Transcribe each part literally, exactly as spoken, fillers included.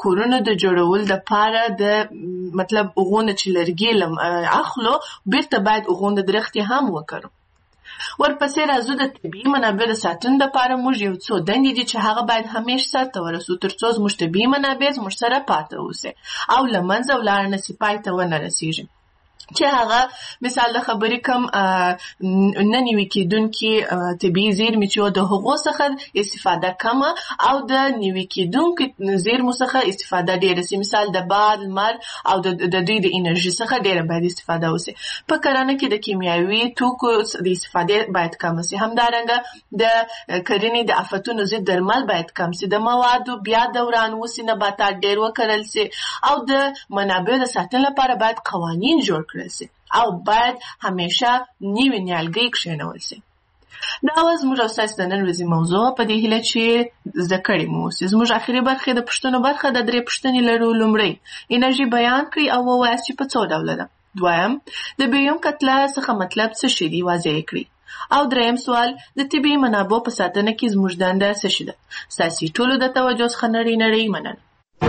کورونو د جوړول د پاره د مطلب غونه چې لرګي لم اخلو بیرته باید غونه درختي هم وکړو. ورپسې راځو د طبیعي منابع د ساتنې لپاره موږ یو څو دندې دي چې هغه باید همیشه سرته ورسو تر څو زموږ طبیعي منابع زموږ سره پاتې اوسي او له منځه ولاړ نه سي، پای ته ونه رسیږي. چې هغه مثال د خبرې کم نه نیوي کېدونکي طبیعي زیرمې چې د هغو څخه استفاده کمه او د نیوي کېدونکو زیرمو څخه استفاده ډېره سي. مثال د باد، لمر او د دوی د انرژي څخه ډېره باید استفاده وسي. په کرنه کې د کیمیاوي توکو د استفادې باید کم سي. همدارنګه د کرنې د آفتونو ضد درمل باید کم سي. د موادو بیا دوران وسي، نباتات ډېر وکرل سي او د منابعو د ساتنې لپاره باید قوانین جوړ کړل سي او باید همیشه نیوي نیالګي کښېنول سي. دا وه زموږ او ستاسو د نن ورځې موضوع. په دې هیله چې زده کړې مو اوسي. زموږ اخري برخه د پوښتنو برخه د درې پوښتنې لرو. لومړی انرژي بیان کړئ او ووایاست چې په څو ډوله ده. دویم د بیوم کتله څخه مطلب څه شی دی، واضح کړئ. او دریم سوال د طبیعي منابعو په ساتنه کې زموږ دنده څه شی ده. ستاسو ټولو د توجه څخه نړۍ نړۍ مننه.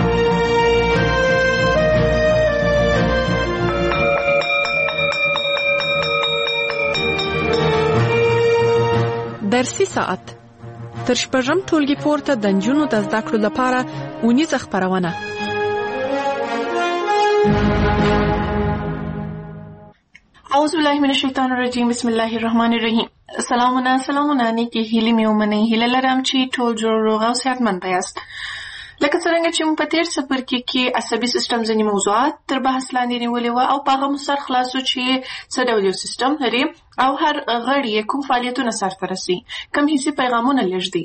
درسي ساعت تر شپږم ټولګي پورته د نجونو د زده کړو لپاره اونیزه خپرونه. اعوذ بالله من الشیطان الرجیم، بسم الله الرحمن الرحیم. سلامونه سلامونه نیکی هیلې مې ومنئ. هیله لرم چې ټول جوړ روغ او صحتمند یاست. لکه څرنګه چې موږ په تېر څپرکي کې عصبي سیستم ځینې موضوعات تر بحث لاندې نیولي وه او په هغه مو سر خلاصو چې څه ډول یو سیستم لري او هر غړی یې کوم فعالیتونه سرته رسوي، کوم حسي پیغامونه لېږدي.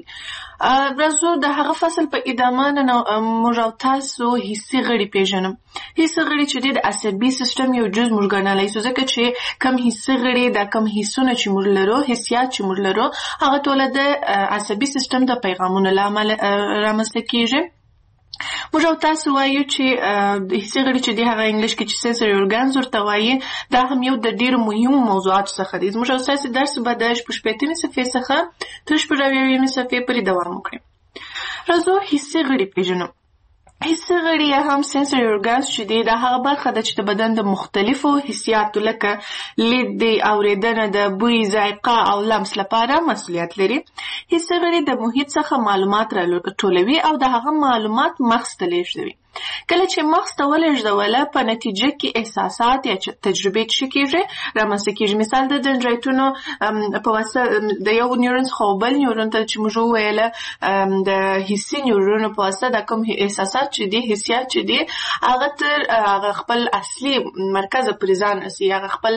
راځو د هغه فصل په ادامه نن موږ او تاسو حسي غړي پېژنو. حسي غړي چې دی د عصبي سیستم یو جز موږ ګڼلی سو، ځکه چې کوم حسي غړي دا کوم حسونه چې موږ لرو، حسیات چې موږ لرو، هغه ټوله د عصبي سیستم د پیغامونو له امله رامنځته کېږي. موږ او تاسو وایو چې د حسي غړي چې دی هغه انګلیش کې چې سنسوري ارګانز ورته وایي، دا هم یو د ډېرو مهمو موضوعاتو څخه دی. زموږ او ستاسو درس به د شپږ شپېتمې صفحې څخه تر شپږ اویاویمې صفحې پورې دوام وکړي. راځو حسي غړي پېژنو. حسي غړي یا هم سنسوري ارګانز چې دی دا هغه برخه ده چې د بدن د مختلفو حسیاتو لکه لید دی، اورېدنه ده، بوی، ذایقه او لمس لپاره مسؤلیت لري. حسي غړي د محیط څخه معلومات راټولوي او د هغه معلومات مغز ته لېږدوي. کله چې مغز ته ولېږدوله په نتیجه کې احساسات یا تجربې څه کېږي رامنځته کېږي. مثال د دندرایتونو په واسطه د یو نیورون څخه بل نیورون ته چې موږ وویله د حسي نیورونو په واسطه دا کوم احساسات چې دي، حسیات چې دي، هغه تر هغه خپل اصلي مرکز پورې ځان رسي، هغه خپل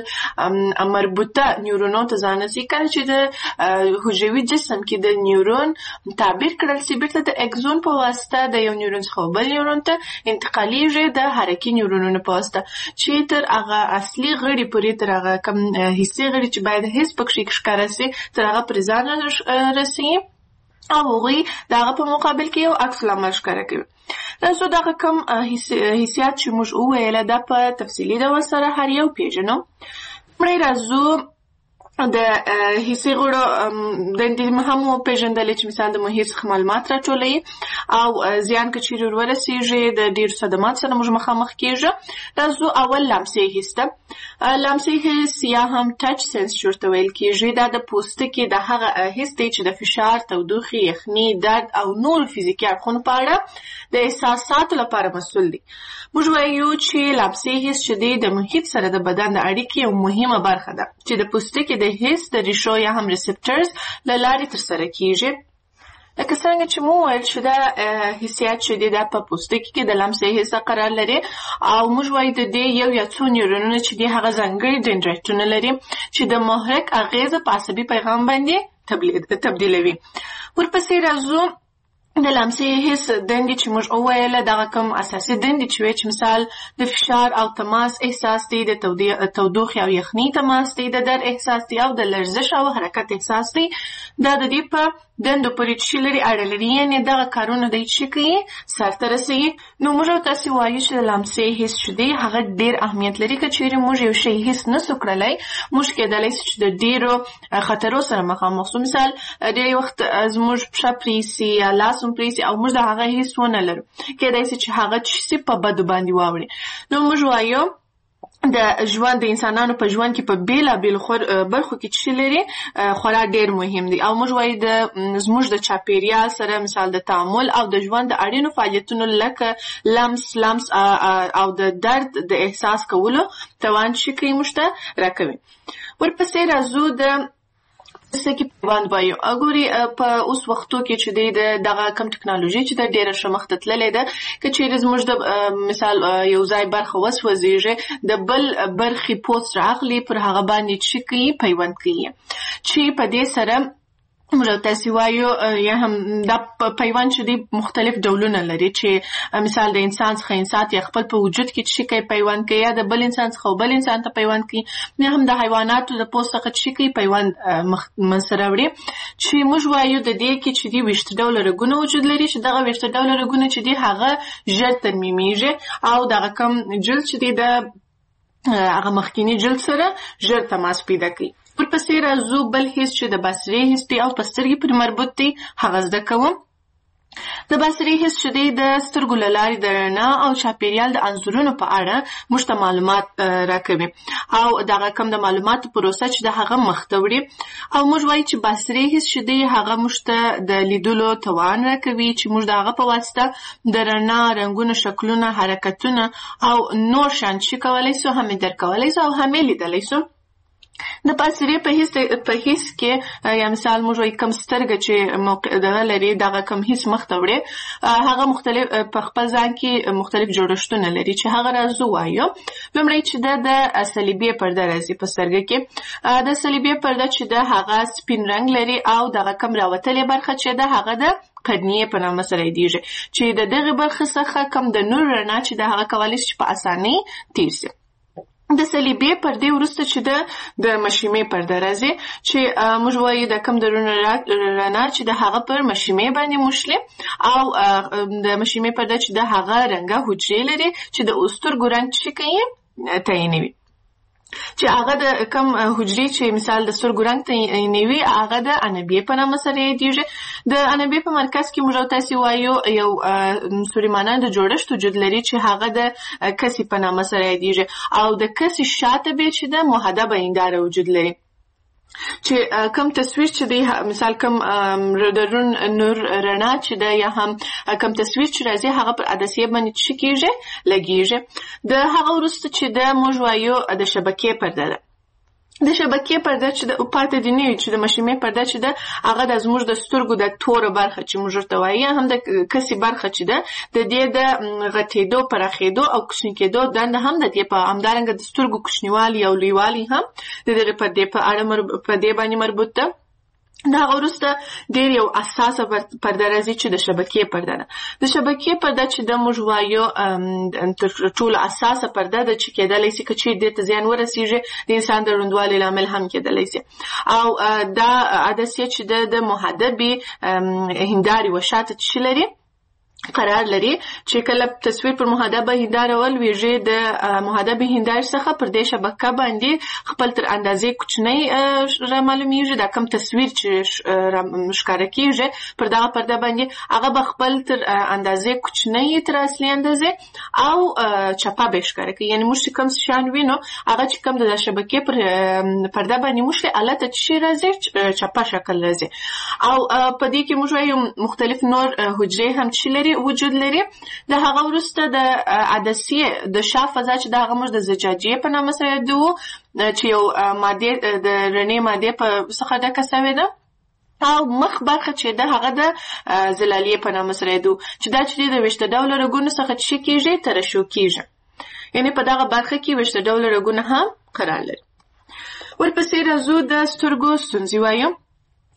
مربوطه نیورونو ته ځان رسي. کله چې د حجروي جسم کې د نیورون تعبیر کړل سي، بیرته د اکزون په واسطه د یو نیورون څخه بل نیورون ته انتقالیږي د حرکي نیورونونو په واسطه چې تر هغه اصلي غړي پورې، تر هغه کوم حسي غړي چې باید حس پکې ښکاره سي، تر هغه پورې ځان رسي او هغوی د هغه په مقابل کې یو عکس العمل ښکاره کوي. راځو دغه کوم حسیات چې موږ وویله دا په تفصیلي ډول سره هر یو پېژنو. مړی راځو د حسي غړو دندې هم وپېژندلې چې مثال د محیط څخه معلومات راټولوي او زیان که چیرې ورورسېږي د ډېرو صدماتو سره موږ مخامخ کېږو. راځو اول لمسي حس ده. لمسي حس یا هم ټچ سنس چې ورته ویل کېږي، دا د پوستکي د هغه حس دی چې د فشار، تودوخې، یخني، درد او نور فزیکي اړخونو په اړه د احساساتو لپاره مسؤل دی. موږ وایو چې لمسي حس چې دی د محیط سره د بدن د اړیکې یو مهمه برخه ده چې د پوستکي د حس د ریشو یا هم ریسپټرز له لارې ترسره کېږي. لکه څرنګه چې مو وویل چې دا حسیات چې دی دا په پوستکي کې د لمسي حس قرار لري او موږ وایو د دې یو یا څو نیورونونه چې دی هغه ځانګړي دندرایتونه لري چې د محرک اغیزه په عصبي پیغام باندې تبدیلوي. ورپسې راځو د لمسي حس دندې چې موږ وویله، دغه کوم اساسي دندې چې وایي چې مثال د فشار او تماس احساس دی، د تودوخې او یخني تماس دی، د درد احساس دی او د لرزش او حرکت احساس دی. دا د دې په دندو پورې چې لري اړه لري، یعنې دغه کارونه دی چې کوي سرته رسوي. نو موږ او تاسې وایو چې د لمسې حس چې دی هغه ډېر اهمیت لري. که چیرې موږ یو شی حس نسو کړلی، موږ کېدلی سي چې د ډېرو خطرو سره مخامخ سو. مثال ډېری وخت زموږ پښه پرې سي یا لاس هم پرې سي او موږ د هغه حس ونه لرو، کېدای سي چې هغه چې سي په بدو باندې واوړي. نو موږ وایو د ژوند د انسانانو په ژوند کې په بېلابېلو برخو کې چې لري خورا ډېر مهم دی. او موږ وایو د زموږ د چاپېریال سره مثال د تعامل او د ژوند د اړینو فعالیتونو لکه لمس لمس او د درد د احساس کولو توان چې کوي موږ ته راکوي. ورپسې راځو د څه کې پیوند وایو. ګوري په اوس وختو کې چې دی د دغه کم ټکنالوژي چې د ډېره ښه مخته تللې ده، که چیرې زموږ د مثال یو ځای برخه وسوځېږي، د بل برخې پوسټ راغلي، پر هغه باندې چې کوي پیوند کوي، چې په دې سره موږ تاسې وایو یا هم دا پیوند چې دی مختلف ډولونه لري، چې مثال د انسان څخه انسان یا خپل په وجود کې چې کوي پیوند کوي، یا د بل انسان څخه بل انسان ته پیوند کوي، یا هم د حیواناتو د پوست څخه چې کوي پیوند منځته راوړي. چې موږ وایو د دې کې چې دی ویشت ډوله رګونه وجود لري، چې دغه ویشت ډوله رګونه چې دی هغه ژر ترمیمیږي او دغه کم جلد چې دی د هغه مخکینی جلد سره ژر تماس پیدا کوي. ورپسې راځو بل حس چې د بصري حس دی او په سترګې پورې مربوط دی، هغه زده کوم. د بصري حس چې دی د سترګو له لارې د رڼا او چاپېریال د انځورونو په اړه موږ ته معلومات راکوي او دغه کم د معلوماتو پروسه چې د هغه مخته وړي. او موږ وایو چې بصري حس چې دی هغه موږ ته د لیدلو توان راکوي، چې موږ د هغه په واسطه د رڼا، رنګونو، شکلونه، حرکتونه او نور شیان چې کولی سو، هم یې درک کولی سو او هم یې لیدلی سو. د بصري په حس په حس کې یا مثال موږ وایو کم سترګه چې دغه لري، دغه کم حس مخته وړي، هغه مختلف په خپل ځان کې مختلف جوړښتونه لري، چې هغه راځو وایو. لومړی چې د د صلیبي پرده راځي په سترګه کې. د صلیبي پرده چې د هغه سپین رنګ لري او دغه کم راوتلې برخه چې د هغه د قرنیې په نامه سره یادیږي، چې د دغه برخه څخه کم د نور رڼا چې د هغه کولی شي په اسانۍ تیر شي. د صلیبي پردې وروسته چې د د مشیمې پرده راځي، چې موږ وایو د کم د رڼا چې د هغه پر مشیمې باندې موښلي، او د مشیمې پرده چې د هغه رنګه حجرې لري چې د سترګو رنګ چې کوي تعینوي، چې هغه د کم حجرې چې مثال د سترګو رنګ تعینوي هغه د عنبیې په نامه سره یادیږي. د عنبیې په مرکز کې موږ تاسې وایو یو سوریمانند جوړښت وجود لري چې هغه د کسي په نامه سره یادیږي، او د کسي شاته به چې د محدبه هنداره وجود لري، چې کم تصویر چې دی مثال کم رون نور رڼا چې ده یا هم کم تصویر چې راځي هغه پر عدسیه باندې چې کېږي لګېږي. د هغه وروسته چې ده موږ وایو د شبکې پرده ده. د شبکې پرده چې د پاتې دي نه وي، چې د مشیمې پرده چې ده هغه د زموږ د سترګو د توره برخه چې موږ ورته وایو، هم د کسي برخه چې ده د دې د غټېدو، پراخېدو او کوچني کېدو دنده هم د دې په همدارنګه د سترګو کوچنیوالي او لویوالي هم د دغې پردې په اړه په دې باندې مربوط ده. د هغه وروسته ډېر یو اساسه پرده راځي چې د شبکې پرده ده. د شبکې پرده چې د موږ وایو تر ټولو اساسه پرده ده چې کېدلی سي که چیرې دې ته زیان ورسېږي د انسان د ړوندوالي لامل هم کېدلی سي. او دا عدسیه چې د محدبې هندارې و شاته چې لري قرار لري، چې کله تصویر پر محدبه هنداره ولویږي د محدبه هندارې څخه پر دې شبکه باندې خپل تر اندازې کوچنی را معلومیږي. دا کم تصویر چې ښکاره کېږي پر دغه پرده باندې هغه به خپل تر اندازې کوچنی تر اصلي اندازې او چپه به ښکاره کوي. یعنې موږ چې کوم شیان وینو هغه چې کوم د شبکې پر پرده باندې موښلي هلته چې شی راځي چپه شکل راځي. او په دې کې موږ وایو مختلف نور حجرې هم چې لري وجود لري. د هغه وروسته د عدسیې د شا فضا چې د هغه موږ د زجاجیې په نامه سره یادوو، چې یو مادې د رڼې مادې په څخه ډکه سوې ده، او مخ برخه چې ده هغه د زلالیې په نامه سره یادوو، چې دا چې د ویشته ډوله رګونو څخه چې کېږي ترشح کېږي، یعنې په دغه برخه کې ویشته ډوله رګونه هم قرار لري. ورپسې راځو د سترګو ستونزې وایو.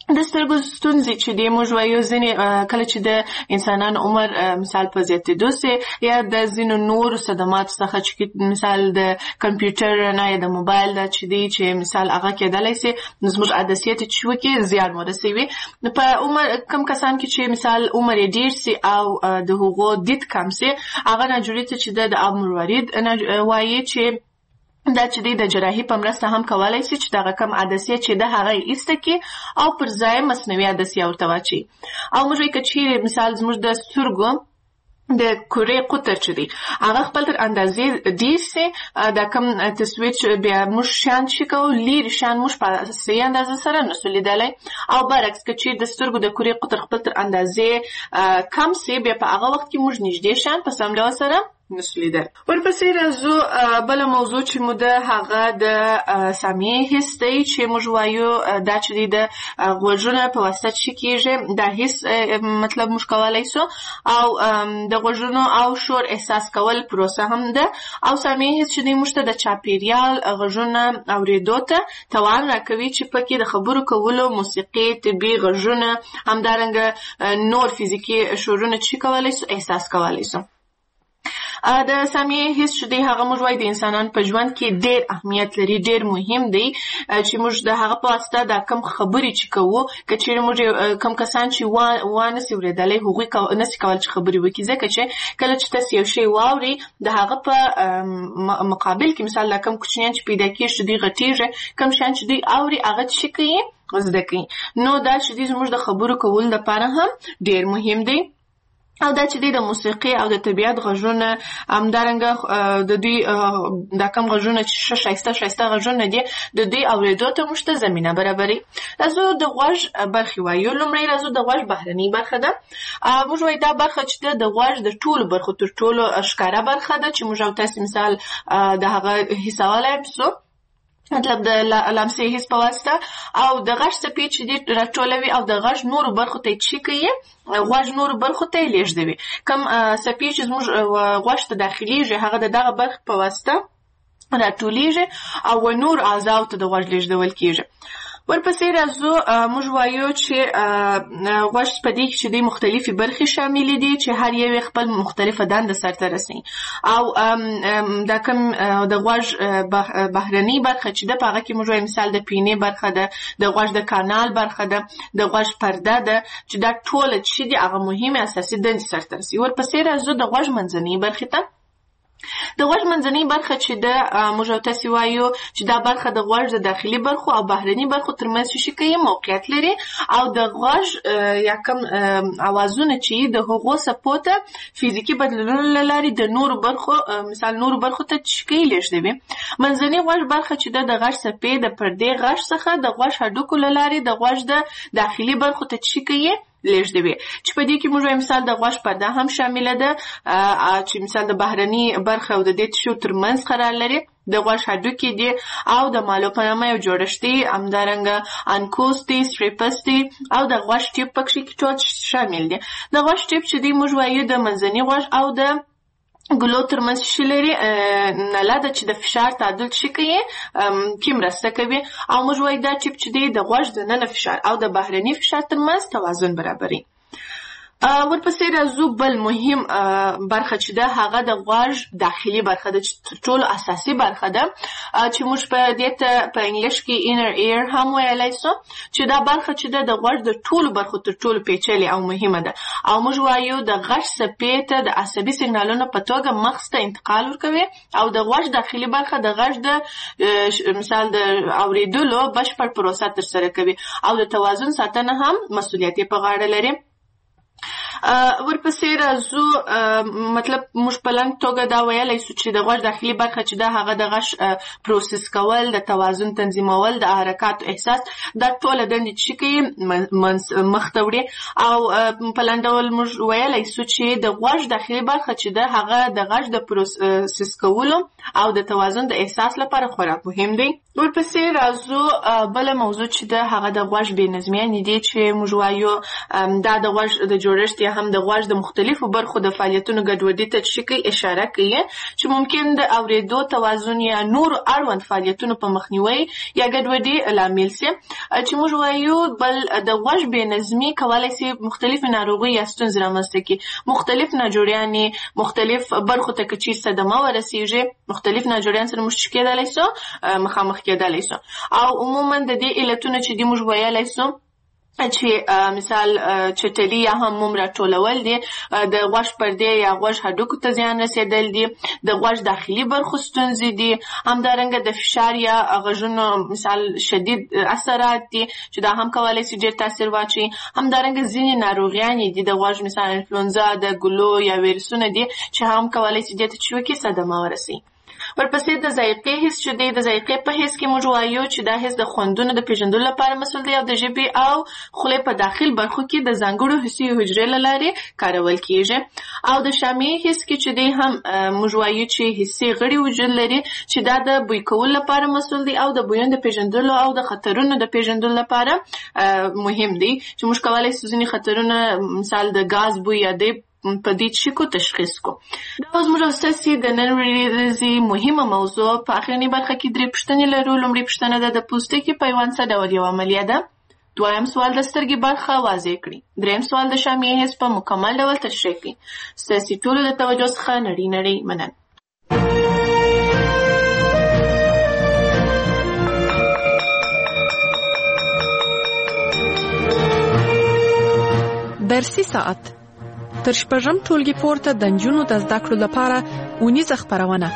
د سترګو ستونزې چې دی موږ وایو ځینې کله چې د انسانانو عمر مثال په زیاتېدو سي یا د ځینو نورو صدماتو څخه چې مثال د کمپیوټر نه یا د موبایل دا چې دی چې مثال هغه کېدلی سي نو زموږ عدسیې ته چې وکړي زیان ورسوي. په عمر کم کسان کې چې مثال عمر یې ډېر سي او د هغو دید کم سي هغه ناجوړي ته چې د مروارید وایي چې دا چې دی د جراحي په مرسته هم کولای شي چې دغه کم عدسیه چې د هغه ایسته کې او پر ځای مصنوعي عدسیه ورته واچي. او موږ وایو که چیرې مثال زموږ د سترګو د کورې قطر چې دی هغه خپل تر اندازې ډېر سي دا کم تصویر چې بیا موږ شیان چې کوو لرې شیان موږ په صحیح اندازه سره نسو لیدلی او برعکس که چیرې د سترګو د کورې قطر خپل تر اندازې کم سي بیا په هغه وخت کې موږ نږدې شیان په سم ډول سره نسو لیدل. ورپسې راځو بله موضوع چې مو د هغه د سامعې حس دی چې موږ وایو دا چې دی د غوږونو په واسطه چې کېږي دا حس مطلب موږ کولی سو او د غوږونو او شور احساس کول پروسه هم ده او سامعې حس چې دی موږ ته د چاپېریال غږونه اورېدو ته توان راکوي چې پکې د خبرو کولو موسیقي طبي غږونه همدارنګه نور فزیکي شورونه چې کولی سو احساس کولی سو. د سامعې حس چې دی هغه موږ وایو د انسانانو په ژوند کې ډېر اهمیت لري ډېر مهم دی چې موږ د هغه په واسطه دا کم خبرې چې کوو که چیرې موږ کم کسان چې وانسي اورېدلی هغوی نسي کولی چې خبرې وکړي ځکه چې کله چې تاسې یو شی واورئ د هغه په مقابل کې مثال دا کم کوچنیان چې پیدا کېږي چې دوی غټېږي کم شیان چې دوی اوري هغه څه کوي زده کوي نو دا چې دی زموږ د خبرو کولو لپاره هم ډېر مهم دی. او دا چې دی د موسیقي او د طبیعت غږونه همدارنګه د دوی دا کم غږونه چې ښه ښایسته ښایسته غږونه دي د دوی اورېدو ته موږ ته زمینه برابروي. راځو د غوږ برخې وایو. لومړی راځو د غوږ بهرنۍ برخه ده. موږ وایو دا برخه چې ده د غوږ د ټولو برخو تر ټولو ښکاره برخه ده چې موږ او تاسې مثال د هغه حسولی سو مطلب د لمسې حس په واسطه او د غږ څپې چې دي راټولوي او د غږ نورو برخو ته یې چې کوي غوږ نورو برخو ته یې لېږدوي. کوم څپې چې زموږ غوږ ته داخلېږي هغه د دغه برخې په واسطه راټولېږي او نور اعضاو ته د غوږ لېږدول کېږي. ورپسې راځو موږ وایو چې غوږ په دې کې چې دی مختلفې برخې شاملې دي چې هر یو یې خپل مختلفه دنده سرته رسوي او دا کوم د غوږ بهرنۍ برخه چې ده په هغه کې موږ وایو مثال د پینې برخه ده د غوږ د کانال برخه ده د غوږ پرده ده چې دا ټوله چې دي هغه مهمې اساسي دندې سرته رسوي. ورپسې راځو د غوږ منځنۍ برخې ته. د غوږ منځنۍ برخه چې ده موږ او تاسې وایو چې دا برخه د غوږ د داخلي برخو او بهرني برخو ترمنځ چې کوي موقعیت لري او د غوږ یا کوم اوازونه چې د هغو څپو ته فزیکي بدلونونو له لارې د نورو برخو مثال نورو برخو ته چې کوي لېږدوي. منځنۍ غوږ برخه چې ده د غږ څپې د پردې غږ څخه د غوږ هډوکو له لارې د غوږ د داخلي برخو ته چې کوي لېږدوي چې په دې کې موږ وایو مثال د غوږ پرده هم شامله ده چې مثال د بهرني برخه او د دې تشو ترمنځ قرار لري د غوږ هډوکي دي او د مالو په نامه یو جوړښت دی همدارنګه انکوس دی سټریپس دی او د غوږ ټیپ پکې ټول شامل دي. د غوږ ټیپ چې دی موږ وایو د منځني غوږ او د ګلو ترمنځ چې لري نله ده چې د فشار تعادل چې کوي کې مرسته کوي او موږ وایو دا ټیپ چې دی د غوږ دننه فشار او د بهرني فشار ترمنځ توازن برابروي. ورپسې راځو بل مهم برخه چې ده هغه د غوږ داخلي برخه ده چې تر ټولو اساسي برخه ده چې موږ په دې ته په انګلیش کې inner ear هم ویلی سو چې دا برخه چې ده د غوږ د ټولو برخو تر ټولو پیچلې او مهمه ده او موږ وایو د غږ څپې ته د عصبي سیګنالونو په توګه مغز ته انتقال ورکوي او د غوږ داخلي برخه د غږ د مثال د اورېدلو بشپړ پروسه ترسره کوي او د توازن ساتنه هم مسؤلیت یې په غاړه لري. ورپسې راځو مطلب موږ په لنډ توګه دا ویلی سو چې د غوږ داخلي برخه چې ده هغه د غږ پروسس کول د توازن تنظیمول د حرکاتو احساس دا ټوله دندې چې کوي مخته وړي او په لنډ ډول موږ ویلی سو چې د غوږ داخلي برخه چې ده هغه د غږ د پروسس کولو او د توازن د احساس لپاره خورا مهم دی. ورپسې راځو بله موضوع چې ده هغه د غوږ بې نظمیانې دي چې موږ وایو دا د غوږ د جوړښت یا هم د غوږ د مختلفو برخو د فعالیتونو ګډوډي ته تشکي اشاره کوي چې ممکن د اوریدو توازن یا نور اړوند فعالیتونو په مخنیوي یا ګډوډي لامل شي. چې موږ وایو بل د غوږ بې نظمي کولای شي مختلف ناروغي یا ستونزې رامنځته کړي. مختلف ناجوړیانې مختلف برخو ته که چیرې صدمه ورسیږي مختلف ناجوړیان سره موږ کېدلی شو مخامخ کېدلی شو. او عموما د دې علتونه چې دې موږ ویلی شو چې مثال چټلي یا هم موم راټولول دي، د غوږ پردې یا غوږ هډوکو ته زیان رسېدل دي، د غوږ داخلي برخو ستونزې دي، همدارنګه د فشار یا غږونو مثال شدید اثرات دي چې دا هم کولی شي ډېر تاثیر واچوي. همدارنګه ځینې ناروغیانې دي د غوږ مثال انفلونزا د ګلو یا ویروسونه دي چې هم کولی شي دې ته چې وکړي صدمه ورسوي. ورپسې د ذایقې حس چې دی د ذایقې په حس کې موږ وایو چې دا حس د خوندونو د پیژندلو لپاره مسؤل دی او د ژبې او خولې په داخل برخو کې د ځانګړو حسي حجرې له لارې کارول کیږي. او د شامعي حس کې چې دی هم موږ وایو چې حسي غړي وجود لري چې دا د بوی کولو لپاره مسؤل دی او د بویونو د پیژندلو او د خطرونو د پیژندلو لپاره مهم دی چې موږ کولی شو ځینې خطرونه مثال د غاز بوی یا د په دې چیکو تشخیص کو. دا اوس موږ اوساسي د نن ورځې مهمه موضوع په اخرنۍ برخه کې درې پوښتنې لرو. لومړۍ پوښتنه ده د پوستکي پیوند څه ډول یو عملیه ده. دویم سوال د سترګې برخه واضح کړي. دریم سوال د شامعي حس په مکمل ډول تشریح کړي. ستاسې ټولو د توجه څخه نړۍ نړۍ مننه. درسي ساعت تر شپږم ټولګي پورته د نجونو د زده کړو لپاره اونیزه خپرونه.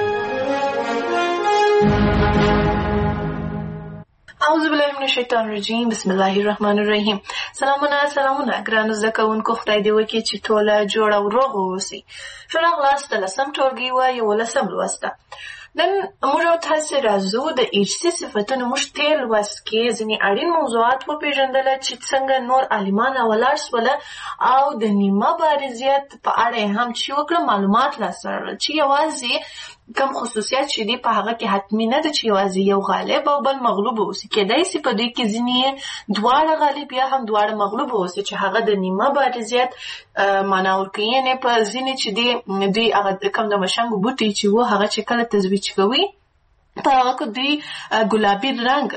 اعوذ بالله من الشیطان الرجیم بسم الله الرحمن الرحیم. سلامونه سلامونه ګرانو زده کوونکو، خدای دې وکړي چې ټوله جوړ او روغ واوسئ. ښه راغلاست د لسم ټولګي و یولسم لوسته. نن موږ تاسې راځو د ارثي صفتونو موږ تېر لوست کې ځینې اړین موضوعات وپېژندله چې څنګه نور عالمان راولاړ سوله او د نیمه بارزیت په اړه یې هم چې وکړه معلومات لاسته راوړل چې یوازې کم خصوصیات چې دي په هغه کې حتمي نه ده چې یوازې یو غالب او بل مغلوب اوسي. کېدای شي په دوی کې ځینې دواړه غالب یا هم دواړه مغلوب اوسي چې هغه د نیمه بارزیت معنا ورکوي. یعنې په ځینې چې دی دوی هغه کم د مشنګو بوټي چې و هغه چې کله تزویج کوي په هغه کې دوی ګلابي رنګ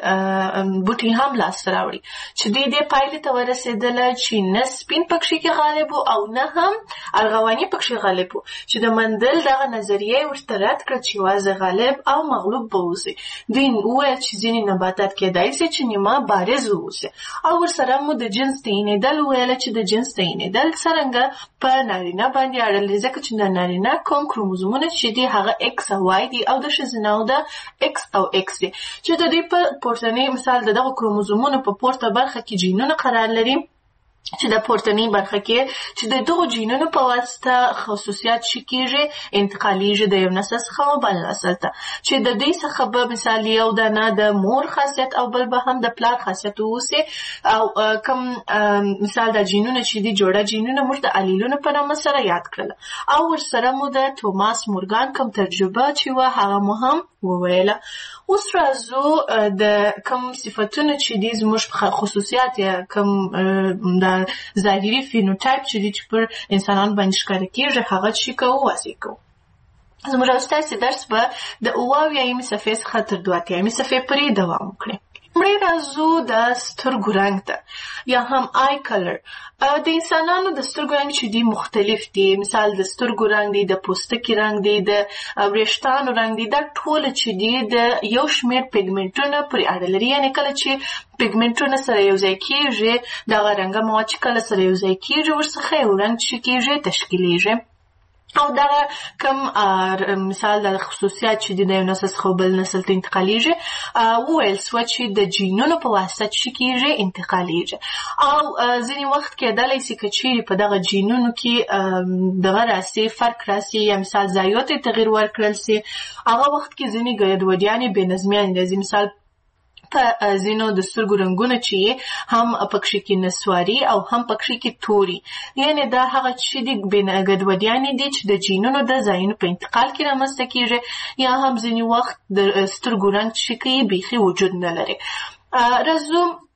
بوټي هم لاسته راوړي چې دوی دې پایلې ته ورسېدله چې نه سپین پکښې کې غالب و او نه هم ارغواني پکښې غالب و چې د مندل دغه نظریه ورته رد کړه چې یوازې غالب او مغلوب به اوسي. دوی وویل چې ځینې نباتات کېدای شي چې نیمه بارز واوسي. او ورسره مو د جنس تعینېدل وویله چې د جنس تعینېدل څرنګه په نارینه باندې اړه لري ځکه چې د نارینه کوم کروموزومونه چې دي هغه اکس او وای دي او د ښځینهو د اکس او اکس دي چې د دوی په پورتنۍ مثال د دغه کروموزومونو په پورته برخه کې جینونه قرار لري چې د پورتنۍ برخه کې چې د دغو جینونو په واسطه خصوصیات شي کېږي انتقالیږي د یو نسل څخه بل نسل ته چې د دوی څخه به مثال یو دانه د مور خاصیت او بل به هم د پلار خاصیت واوسي. او کوم مثال د جینونه چې دي جوړه جینونه موږ د الیلونو په نامه سره یاد کړل. او ورسره مو د توماس مورګان کوم تجربه چې وه هغه مو هم وویله. اوس راځو د کوم صفتونه چې دي زموږ خصوصیات یا کوم د ظاهري فینوټایپ چې دي چې پر انسانان باندې ښکاره کېږي هغه چې کوو واضح کوو. زموږ ستاسې درس به د اوه اویایمې صفحې څخه تر دوه اتیایمې صفحې پورې دوام وکړي. مړی راځو د سترګو رنګ ته یا هم آی کلر. د انسانانو د سترګو رنګ چې دي مختلف دي. مثال د سترګو رنګ دی، د پوستکي رنګ دی، د وریښتانو رنګ دی. دا ټول چې دي د یو شمېر پیګمنټونه پورې اړه لري. یعنې کله چې پیګمنټونه سره یو ځای کېږي دغه رنګه مواد چې کله سره یو ځای کېږي ورڅخه یو رنګ چې کېږي تشکیلیږي. او دغه کم مثال د خصوصیات چې د یو نسل څخه بل نسل ته انتقالیږي وویل سوه چې د جینونو په واسطه چې کېږي انتقالیږي. او ځینې وخت کېدلی شي که چیرې په دغه جینونو کې دغه راسي فرق راسي یا مثال ځایو ته تغیر ورکړل سي هغه وخت کې ځینې ګډوډیانې بې نظمیانې راځي. مثال په ځینو د سترګو رنګونه چې هم پکښې کې نسواري او هم پکښې کې توري. یعنې دا هغه چې دي ګډوډیانې دي چې د جینونو د ځایونو په انتقال کې رامنځته کېږي یا هم ځینې وخت د سترګو رنګ چې کوي بیخي وجود نه لري. راځو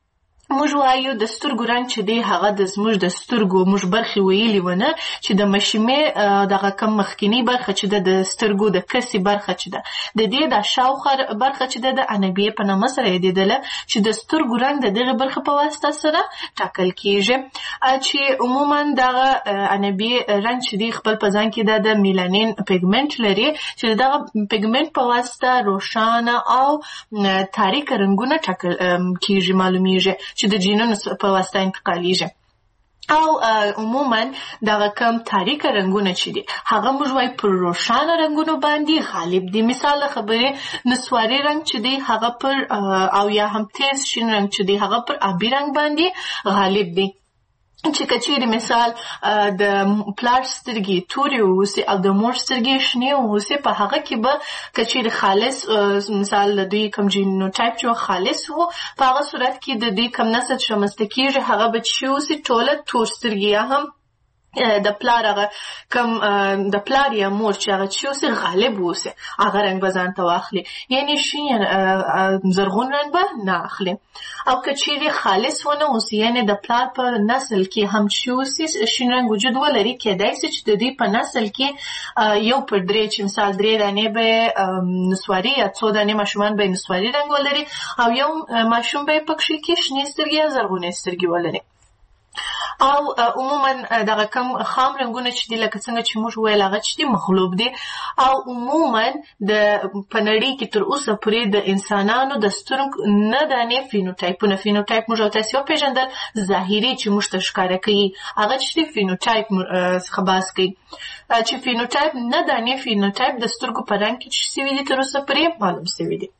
موږ وایو د سترګو رنګ چې دی هغه د زموږ د سترګو موږ برخې ویلي ونه چې د مشیمې دغه کم مخکینی برخه چې ده د سترګو د کسي برخه چې ده د دې د شاوخوا برخه چې ده د عنبیې په نامه سره یادېدله چې د سترګو رنګ د دغه برخه په واسطه سره ټاکل کیږي چې عموما دغه عنبیې رنګ چې دی خپل په ځان کې د میلانین پیګمنټ لري چې دغه پیګمنټ په واسطه روښانه او تاریک رنګونه ټاکل کیږي معلومیږي چې د جینونو په واسطه انتقالیږي او عموما دغه کم تاریک رنګونه چې دي هغه موږ وایو پر روښانه رنګونو باندې غالب دي. مثال خبرې نسواري رنګ چې دی هغه پر او یا هم تیز شین رنګ چې دی هغه پر آبي رنګ باندې غالب دي. چې کچېرې مثال د پلار سترګې تورې واوسي او د مور سترګې شنې واوسي په هغه کې به کچېرې خالص مثال د دوی کوم جینوټایپ چې خالص وو په هغه صورت کې د دوی کوم نسل چې رامنځته کېږي هغه به چې واوسي ټوله تور سترګې یا هم د پلار هغه کم د پلار یا مور چې هغه چې اوسې غالب اوسې هغه رنګ به ځان ته واخلي یعنې شین زرغون رنګ به نه اخلي او که چیرې خالص ونه اوسي یعنې د پلار په نسل کې هم چې اوسي شین رنګ وجود ولري کېدای شي چې د دوی په نسل کې یو پر درې چې مثال درې دانې به نسواري یا څو دانې ماشومان به نسواري رنګ ولري او یو ماشوم به یې پکښې کې شنې سترګې یا زرغونې سترګې ولري. او عموما دغه کم خام رنګونه چې دي لکه څنګه چې موږ ویل هغه چې دي مغلوب دي او عموما د په نړۍ کې تر اوسه پورې د انسانانو د سترګو نه دانې فینوټایپونه فینوټایپ موږ تاسو وپېژندل ظاهري چې موږ ته ښکاره کوي هغه چې دي فینوټایپ څخه بحث کوي چې فینوټایپ نه دانې فینوټایپ د سترګو په رنګ کې چې سوي دي تر اوسه پورې معلوم سوي دي.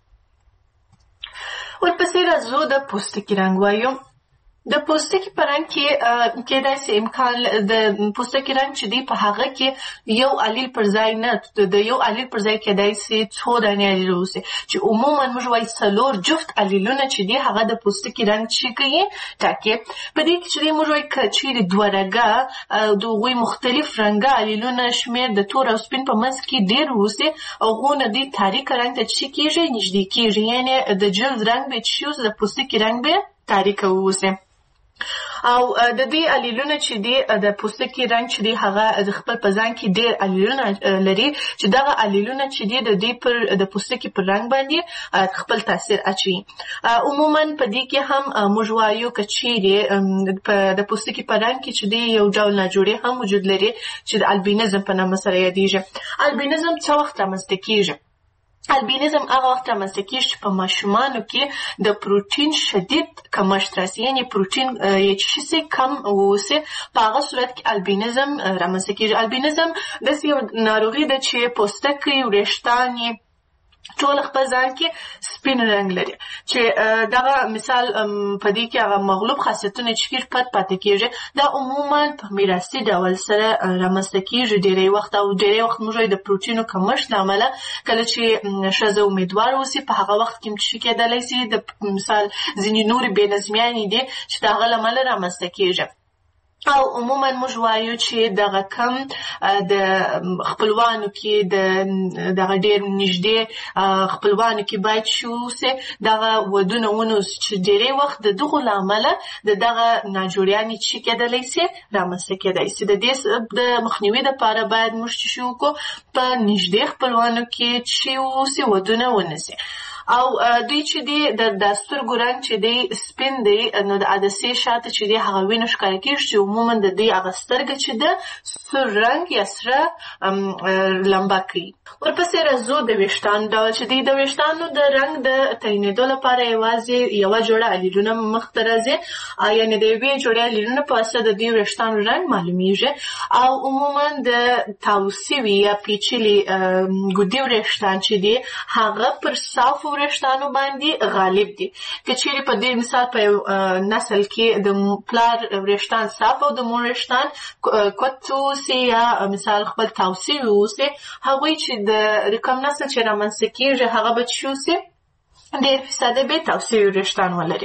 ورپسې راځو د پوستکي رنګ وایو. د پوستکي په رنګ کې کېدای شي امکان د پوستکي رنګ چې دی په هغه کې یو الیل پر ځای نه د یو الیل پر ځای کېدای شي څو دانې الیل اوسي چې عموما موږ وایو څلور جفت الیلونه چې دی هغه د پوستکي رنګ چې کوي ټاکي په دې کې چې موږ وایو چې دوه رنګه د هغوی مختلف رنګه الیلونه شمېر د تور او سپین په منځ کې ډېر اوسي او هغونه دی تاریک رنګ ته چې کېږي نږدې کېږي یعنې د جلد رنګ به چې اوس د پوستکي رنګ به تاریک اوسي او د دې الیلونه چې دی د پوستکي رنګ چې دی هغه د خپل په ځان کې ډېر الیلونه لري چې دغه الیلونه چې دی د دې پر د پوستکي پر رنګ باندې خپل تاثیر اچوي. عموما په دې کې هم موږ وایو که چیرې د پوستکي په رنګ کې چې دی یو ډول ناجوړې هم وجود لري چې د البینزم په نامه سره یادېږي. البینزم څه وخت رامنځته کېږي؟ البینزم هغه وخت رامنځته کېږي چې په ماشومانو کې د پروټین شدید کمښت راسي یعنې پروټین یې چې شي کم واوسي په هغه صورت کې البینزم رامنځته کېږي. البینزم داسې یو ناروغي ده چې پوستکی وریښتان یې ټول خپل ځان کې سپین رنګ لري چې دغه مثال په دې کې هغه مغلوب خاصیتونه چې ډېر پټ پاتې کېږي دا عموما په میراثي ډول سره رامنځته کېږي ډېری وخت او ډېری وخت موږ د پروټینو کمښت له امله کله چې ښځه امیدوار اوسي په هغه وخت کې څه کېدلی شي د مثال ځینې نورې بې نظمیانې دي چې د هغه له امله رامنځته کېږي. او عموما موږ وایو چې دغه کم د خپلوانو کې د دغه ډېر نږدې خپلوانو کې باید چې اوسي دغه ودونه ونوسي چې ډېری وخت د دغو له امله د دغه ناجوړیانې چې کېدلی شي رامنځته کېدی شي. د دې د مخنیوي دپاره باید موږ چې وکړو په نږدې خپلوانو کې چې اوسي ودونه ونیسي. او دوی چې دی د سترګو رنګ چې دی سپین دی نو د عدسې شاته چې دی هغه وینه ښکاره کېږي چې عموما د دوی هغه سترګه چې ده سور رنګ یا سره لمبه کوي. ورپسې راځو د ویښتانو ډول چې دی د ویښتانو د رنګ د تعینېدو لپاره یوازې یوه جوړه الیلونه مخته راځي یعنې د یوې جوړې الیلونه په واسطه د دوی ویښتانو رنګ معلومیږي او عموما د تاو سوي یا پیچلي ګودي وریښتان چې دی هغه پر صافو وریښتانو باندې غالب دي. که چیرې په دې مثال په یو نسل کې د پلار وریښتان صاف او د مور وریښتان کوت اوسي یا مثال خپل تاو سوي اوسي هغوی چې د کوم نسل چې رامنځته کېږي هغه به چې اوسي ډېر فیصده به تاو سوي وریښتان ولري.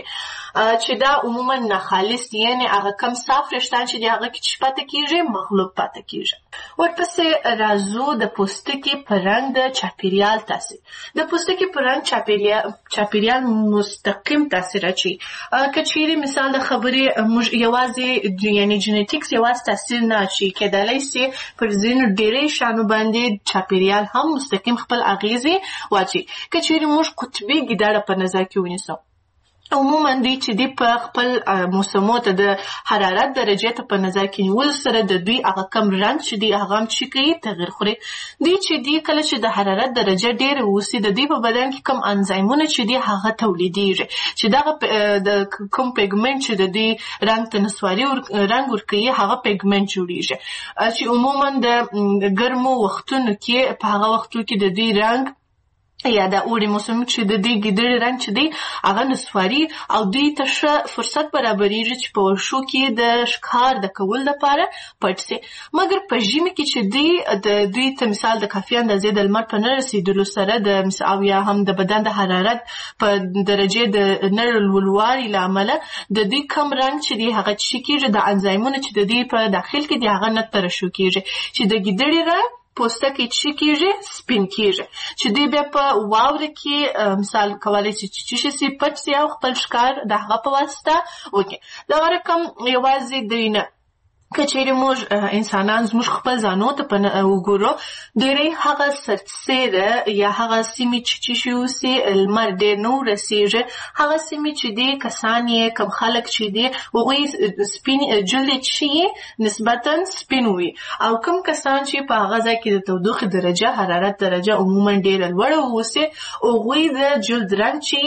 چې دا عموما ناخالص دي، یعنې هغه کم صاف وریښتان چې دي هغه کې چې پاتې کېږي مغلوب پاتې کېږي. ورپسې راځو د پوستکي په رنګ د چاپېریال تاثیر. د پوستکي په رنګ چاپېریال چاپېریال مستقیم تاثیر اچوي. که چیرې مثال د خبرې موږ یوازې یعنې جینیټیکس یوازې تاثیر نه اچوي، کېدلی سي پر ځینو ډېرې شیانو باندې چاپېریال هم مستقیم خپل اغېزې واچوي. که چیرې موږ قطبي ګیدړه په نظر کې ونیسو، عموما دوی چې دی په خپل موسمو ته د حرارت درجې ته په نظر کې نیولو سره د دوی هغه کم رنګ چې دی هغه هم چې کوي تغیر خوري. دوی چې دی کله چې د حرارت درجه ډېره اوسي د دوی په بدن کې کم انزایمونه چې دی هغه تولیدېږي چې دغه د کوم پیګمنټ چې د دوی رنګ ته نسواري رنګ ورکوي هغه پیګمنټ جوړېږي چې عموما د ګرمو وختونو کې په هغه وختو کې د دوی رنګ یا د اوړي موسم چې د دې ګیدړې رنګ چې دی هغه نسواري او دوی ته ښه فرصت برابرېږي چې په ورشو کې د ښکار د کولو لپاره پټ سي. مګر په ژمي کې چې دوی د دوی ته مثال د کافي اندازې د لمر په نه رسېدلو سره د او یا هم د بدن د حرارت په درجې د نه لوړوالي له امله د دوی کم رنګ چې دی هغه چې کېږي د انزایمونو چې د دوی په داخل کې دی هغه نه ترشح کېږي چې د ګیدړې رنګ پوستکی چې کېږي سپین کېږي چې دوی بیا په واوره کې مثال کولی شي چې څه شي پټ سي او خپل ښکار د هغه په واسطه وکړي. دغه رقم یوازې دوی نه، که چیرې موږ انسانان زموږ خپل ځانو ته وګورو ډېری هغه سرسیره یا هغه سیمې چې چې شي اوسي لمر ډېر نه ورسېږي هغه سیمې چې دي کسان یې کم خلک چې دي هغوی سپین جلد چې نسبتا سپین وي او کم کسان چې په هغه ځای کې د تودوخې درجه حرارت درجه عموما ډېره لوړه اوسي هغوی د جلد رنګ چې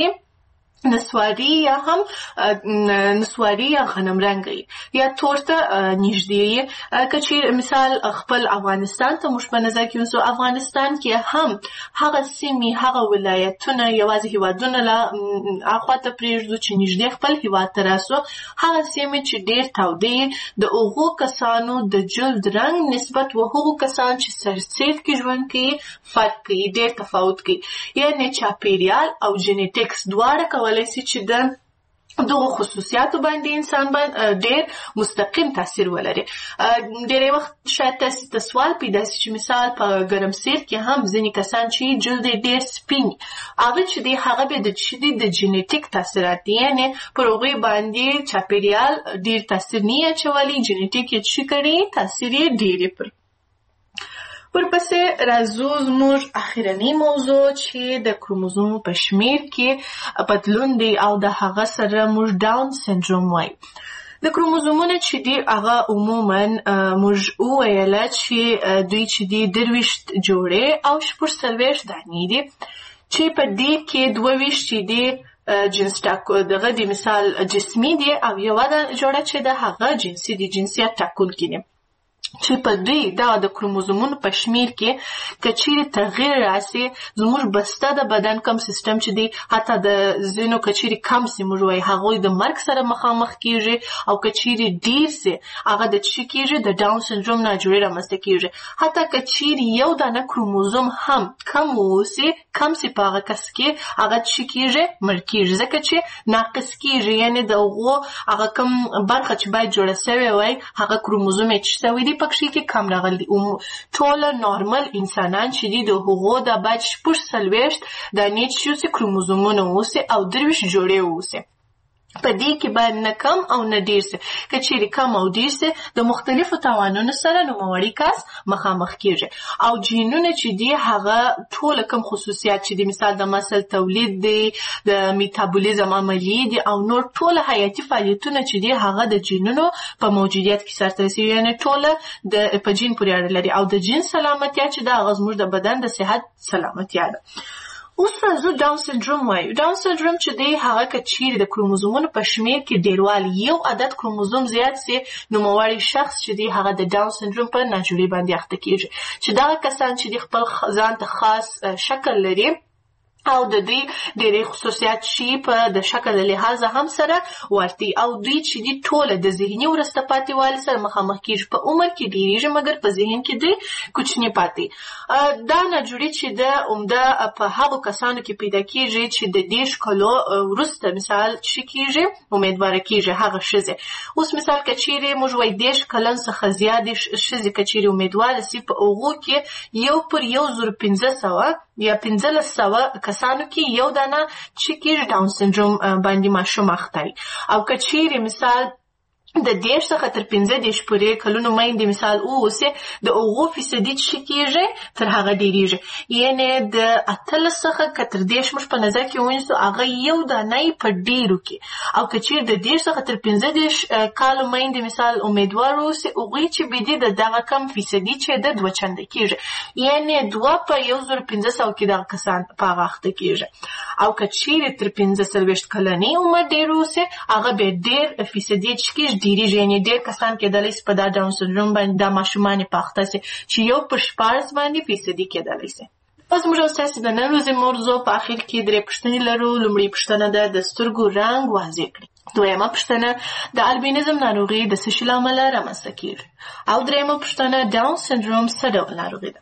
نسواري یا هم نسواري یا غنم رنګي یا تور ته نږدې. که چیرې مثال خپل افغانستان ته موږ په نظر کې ونیسو، افغانستان کې هم هغه سیمې هغه ولایتونه یوازې هیوادونه له اخوا ته پرېږدو چې نږدې خپل هیواد ته راسو، هغه سیمې چې ډېر تودې د هغو کسانو د جلد رنګ نسبت و هغو کسان چې سرسید کې ژوند کوي فرق کوي، ډېر تفاوت کوي. یعنې چاپېریال او جینیټیکس دواړه کولی شي چې د دغه خصوصیاتو باندې انسان باندې ډېر مستقیم تاثیر ولري. ډېری وخت شاید تاسې ته سوال پیدا شي چې مثال په ګرمسیر کې هم ځینې کسان چې جلد یې ډېر سپین هغه چې دی هغه بیا د چې دی د جینیټیک تاثیرات دي، یعنې پر هغوی باندې چاپېریال ډېر تاثیر نه یې اچولی، جینیټیک یې څه کړي تاثیر یې ډېر یې پر. ورپسې راځو زموږ اخرنۍ موضوع چې د کروموزوم په شمیر کې بدلون دی او د هغه سره موږ ډاون سنډروم وایو. د کروموزومونه چې دي هغه عموما موږ وویله چې دوی چې دي درویشت جوړې او شپږ څلوېښت دانې دي چې په دې کې دوه ویشت چې دي جنس ټاکو دغه د مثال جسمي دي او یوه جوړه چې د هغه جنسي دي جنسیت ټاکونکي دي چې په دوی دا د کروموزومونو په شمیر کې که چیرې تغیر راسي زموږ بسته د بدن کم سیستم چې دی حتی د ځینو که چیرې کم سي موږ وایي هغوی د مرګ سره مخامخ کېږي او که چیرې ډېر سي هغه د څه کېږي د ډاون سنډروم ناجوړي رامنځته کېږي. حتی که چیرې یو دانه کروموزوم هم کم واوسي کم سي په هغه کس کې هغه څه کېږي مړ کېږي ځکه چې ناقص کېږي، یعنې د هغو هغه کم برخه چې باید جوړه سوې وای هغه کروموزوم یې څه سوی دی پکښې کې کم راغلی. ټوله نارمل انسانان چې دي د هغو د باید شپږ څلوېښت دانې چې اوسي کروموزومونه اوسي او درویشت جوړې اوسي. په دې کې باید نه کم او نه ډېر سي. که چیرې کم او ډېر سي د مختلفو تاوانونو سره نوموړی کس مخامخ کېږي. او جینونه چې دي هغه ټوله کم خصوصیات چې دي مثال د مسل تولید دی، د میتابولیزم عملیې دي او نور ټوله حیاتي فعالیتونه چې دي هغه د جینونو په موجودیت کې سرته رسوي، یعنې ټوله د په جین پورې اړه لري او د جین سلامتیا چې دا هغه زموږ د بدن د صحت سلامتیا ده. اوس راځو ډاون سنډروم وایو. ډاون سنډروم چې دی هغه که چیرې د کروموزومونو په شمیر کې ډېروالی یو عدد کروموزوم زیات سي نوموړی شخص چې دی هغه د ډاون سنډروم په ناجوړي باندې اخته کېږي چې دغه کسان چې دی خپل ځان ته خاص شکل لري او د دوی ډېری خصوصیات شي په د شکل له لحاظه هم سره ورته او دوی چې دي ټوله د ذهني ورسته پاتې والي سره مخامخ کیږي په عمر کې ډېریږي مګر په ذهن کې دوی کوچني پاتې دا ناجوړي چې د عمده په هغو کسانو کې پیدا کیږي چې د دېرش کلو وروسته مثال چې کیږي امیدواره کیږي هغه ښځې اوس مثال که چیرې موږ وایي دېرش کلن څخه زیاتې ښځې که چیرې امیدواره سي په هغو کې یو پر یو زر پنځه سوه یا پنځلس سوه کسانو کې یو دانه چې کېږي ډاون سنډروم باندې ماشوم اخته وي او که چیرې مثال د دېرش څخه تر پنځه دېرش پورې کلونو میندې مثال واوسي د هغو فیصدي چې کېږي تر هغه ډېرېږي یعنې د اتلس څخه که تر دېرش موږ په نظر کې ونیسو هغه یو دانه یې په ډېرو کې او که چیرې د دېرش څخه تر پنځه دېرش کالو میندې مثال امیدوار واوسي هغوی چې بدي د دغه کم فیصدي چې د دوه چنده کېږي یعنې دوه په یو زر پنځه سوه کې دغه کسان په هغه اخته کېږي او که چیرې تر پنځه څلوېښت کلنۍ عمر ډېر واوسي هغه بیا ډېر فیصدي چې کېږي ډېریږي یعنې ډېر کسان کېدلی سي په دا ډاون سنډروم باندې دا ماشومان یې په اخته سي چې یو په شپاړس باندې فیصدي کېدلی سي. اوس موږ او ستاسې د نن ورځې موضوع په اخر کې درې پوښتنې لرو. لومړۍ پوښتنه ده د سترګو رنګ واضح کړي. دویمه پوښتنه د البینزم ناروغي د څه شي له امله رامنځته کېږي او درېیمه پوښتنه ډاون سنډروم څه ډول ناروغي ده.